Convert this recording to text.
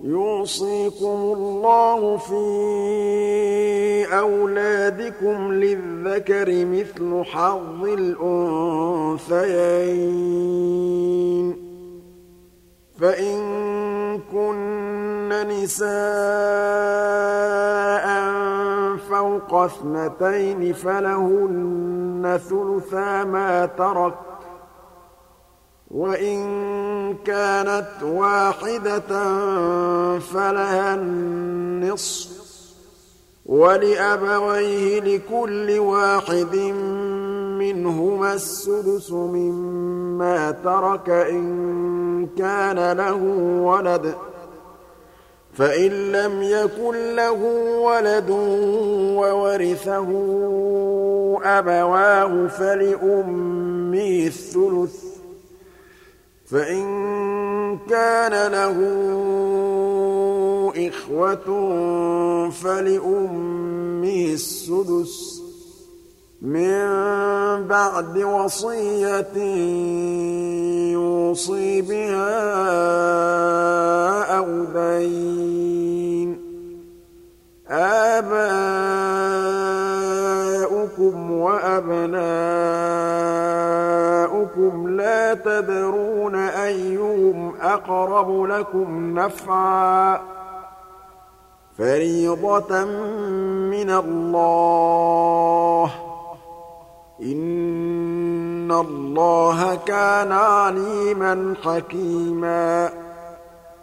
يُوصِيكُمُ اللَّهُ فِي أَوْلَادِكُمْ لِلذَّكَرِ مِثْلُ حَظِّ الْأُنثَيَيْنِ ۚ فَإِن كُنَّ نِسَاءً فَوْقَ اثْنَتَيْنِ فَلَهُنَّ ثُلُثَا مَا تَرَكَ ۖ وَإِن كَانَتْ وَاحِدَةً فَلَهَا النِّصْفُ ۚ وَلِأَبَوَيْهِ لِكُلِّ واحد مِّنْهُمَا السُّدُسُ مِمَّا تَرَكَ إِن كَانَ لَهُ وَلَدٌ ۚ فَإِن لَّمْ يَكُن لَّهُ وَلَدٌ وَوَرِثَهُ أَبَوَاهُ فَلِأُمِّهِ الثُّلُثُ ۚ فَإِن كَانَ لَهُ إِخْوَةٌ فَلِأُمِّهِ السُّدُسُ مِن بَعْدِ وَصِيَّةٍ يُوصِي بِهَا أَوْ دَيْنٍ ۗ آبَاؤُكُمْ وَأَبْنَاؤُكُمْ لَا تَدْرُونَ أَيُّهُمْ أَقْرَبُ لَكُمْ نَفْعًا ۚ فَرِيضَةً مِّنَ اللَّهِ ۗ إِنَّ اللَّهَ كَانَ عَلِيمًا حَكِيمًا.